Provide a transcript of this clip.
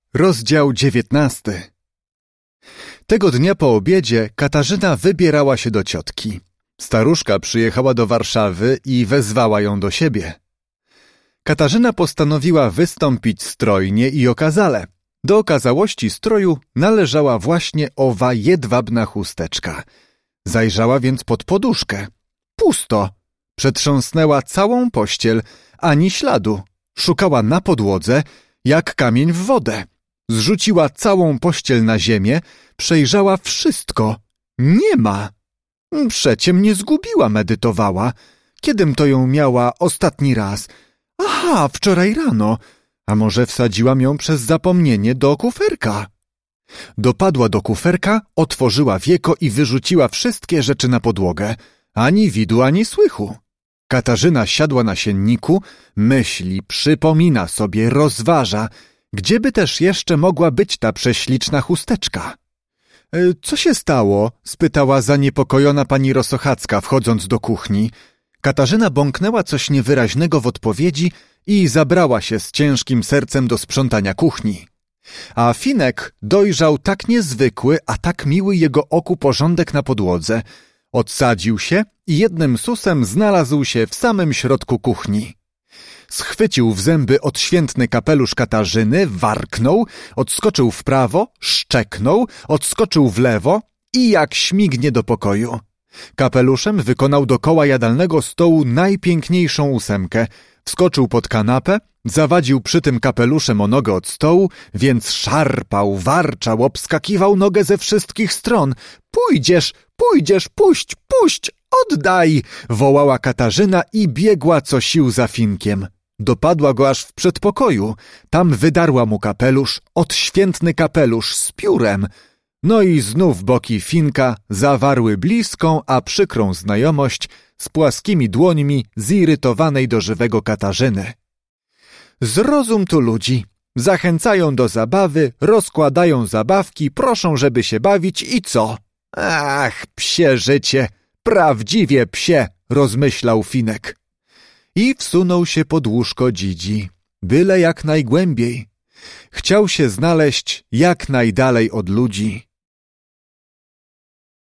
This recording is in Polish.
Rozdział 19. Tego dnia po obiedzie Katarzyna wybierała się do ciotki. Staruszka przyjechała do Warszawy i wezwała ją do siebie. Katarzyna postanowiła wystąpić strojnie i okazale. Do okazałości stroju należała właśnie owa jedwabna chusteczka. Zajrzała więc pod poduszkę. Pusto. Przetrząsnęła całą pościel, ani śladu. Szukała na podłodze, jak kamień w wodę. Zrzuciła całą pościel na ziemię, przejrzała wszystko. Nie ma. Przecie mnie zgubiła, medytowała. Kiedym to ją miała ostatni raz? Aha, wczoraj rano. A może wsadziłam ją przez zapomnienie do kuferka? Dopadła do kuferka, otworzyła wieko i wyrzuciła wszystkie rzeczy na podłogę. Ani widu, ani słychu. Katarzyna siadła na sienniku, myśli, przypomina sobie, rozważa, gdzieby też jeszcze mogła być ta prześliczna chusteczka. Co się stało? Spytała zaniepokojona pani Rosochacka, wchodząc do kuchni. Katarzyna bąknęła coś niewyraźnego w odpowiedzi i zabrała się z ciężkim sercem do sprzątania kuchni. A Finek dojrzał tak niezwykły, a tak miły jego oku porządek na podłodze. Odsadził się i jednym susem znalazł się w samym środku kuchni. Schwycił w zęby odświętny kapelusz Katarzyny, warknął, odskoczył w prawo, szczeknął, odskoczył w lewo i jak śmignie do pokoju. Kapeluszem wykonał dokoła jadalnego stołu najpiękniejszą ósemkę, wskoczył pod kanapę, zawadził przy tym kapeluszem o nogę od stołu, więc szarpał, warczał, obskakiwał nogę ze wszystkich stron. Pójdziesz, pójdziesz, puść, oddaj! Wołała Katarzyna i biegła co sił za Finkiem. Dopadła go aż w przedpokoju. Tam wydarła mu kapelusz, odświętny kapelusz z piórem. No i znów boki Finka zawarły bliską, a przykrą znajomość z płaskimi dłońmi zirytowanej do żywego Katarzyny. Zrozum tu ludzi. Zachęcają do zabawy, rozkładają zabawki, proszą, żeby się bawić i co? Ach, psie życie, prawdziwie psie, rozmyślał Finek. I wsunął się pod łóżko Dzidzi, byle jak najgłębiej. Chciał się znaleźć jak najdalej od ludzi.